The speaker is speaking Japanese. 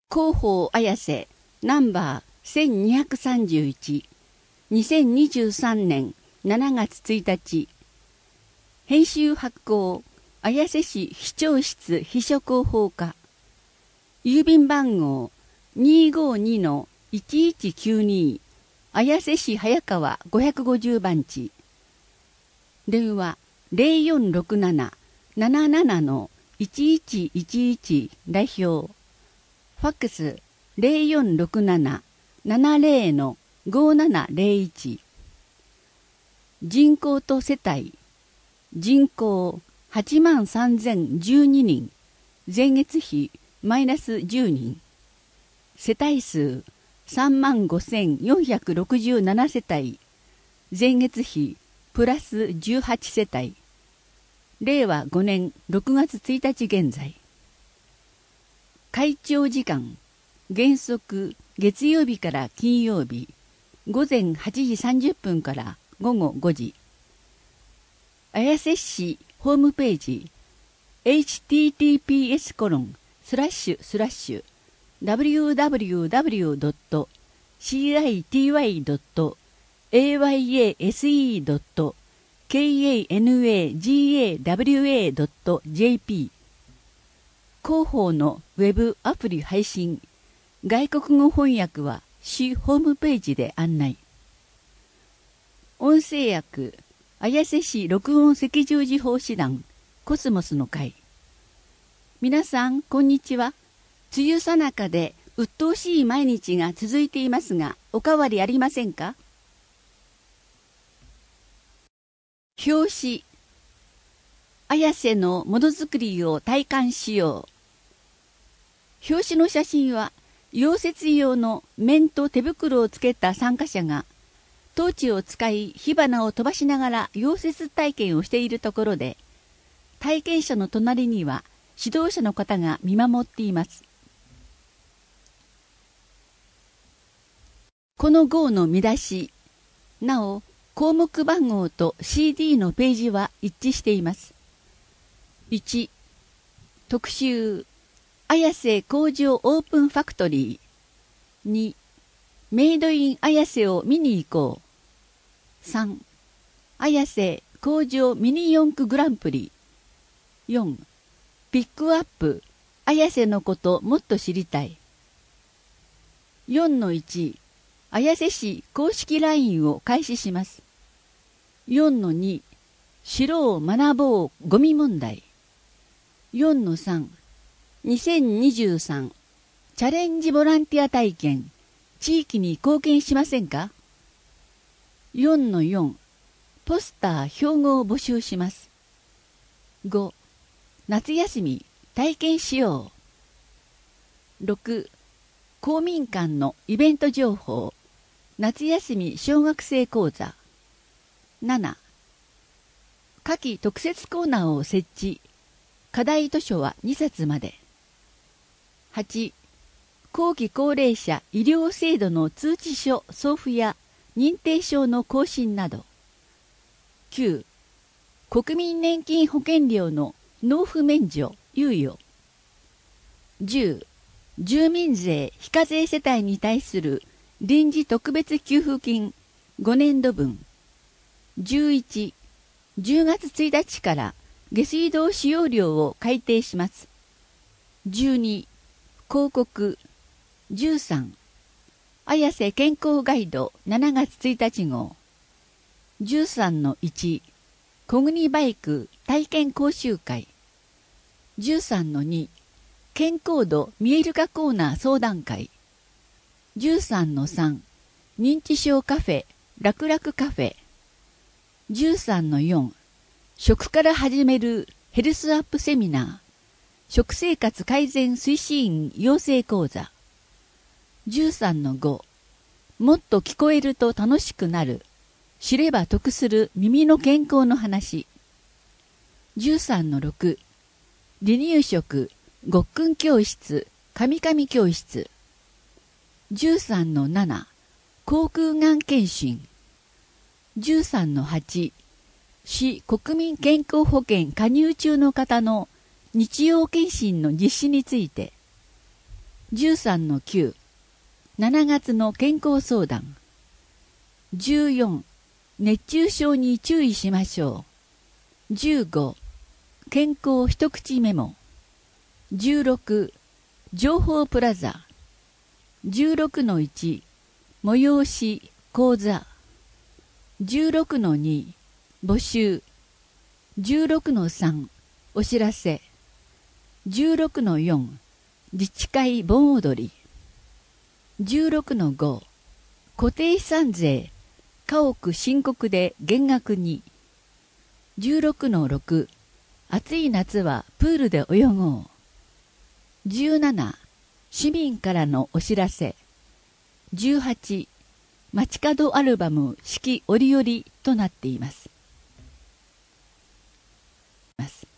広報綾瀬ナンバー1231 2023年7月1日編集発行綾瀬市市長室秘書広報課郵便番号 252-1192 綾瀬市早川550番地電話 0467-77-1111 代表ファックス 0467-70-5701 人口と世帯人口 83,012 人前月比マイナス10人世帯数 35,467 世帯前月比プラス18世帯令和5年6月1日現在会長時間原則月曜日から金曜日午前8時30分から午後5時綾瀬市ホームページ www.city.ayase.kanagawa.jp 広報のウェブアプリ配信外国語翻訳は市ホームページで案内音声訳綾瀬市録音赤十字奉仕団コスモスの会皆さんこんにちは梅雨さなかで鬱陶しい毎日が続いていますがおかわりありませんか表紙綾瀬のものづくりを体感しよう表紙の写真は溶接用の面と手袋をつけた参加者がトーチを使い火花を飛ばしながら溶接体験をしているところで体験者の隣には指導者の方が見守っていますこの号の見出しなお項目番号と CD のページは一致しています1特集綾瀬工場オープンファクトリー2メイドイン綾瀬を見に行こう3綾瀬工場ミニ四駆グランプリ4ピックアップ綾瀬のこともっと知りたい 4-1 綾瀬市公式 LINE を開始します 4-2 知ろう学ぼうゴミ問題 4-3 2023チャレンジボランティア体験地域に貢献しませんか 4-4 ポスター標語を募集します5夏休み体験しよう6公民館のイベント情報夏休み小学生講座7夏季特設コーナーを設置課題図書は2冊まで8後期高齢者医療制度の通知書送付や認定証の更新など9国民年金保険料の納付免除猶予10住民税非課税世帯に対する臨時特別給付金5年度分11、10月1日から下水道使用料を改定します12、広告13綾瀬健康ガイド7月1日号 13-1 コグニバイク体験講習会 13-2 健康度見える化コーナー相談会 13-3 認知症カフェ楽々カフェ 13-4 食から始めるヘルスアップセミナー食生活改善推進養成講座 13-5 もっと聞こえると楽しくなる知れば得する耳の健康の話 13-6 離乳食ごっくん教室カミカミ教室 13-7 口腔がん検診 13-8 市国民健康保険加入中の方の日曜検診の実施について 13-9、7月の健康相談。14、熱中症に注意しましょう。15、健康一口メモ。16、情報プラザ。16-1、催し講座。16-2、募集。16-3、お知らせ。16-4、自治会盆踊り。16-5、固定資産税家屋申告で減額に。16-6、暑い夏はプールで泳ごう。17、市民からのお知らせ。18、街角アルバム四季折々となっています。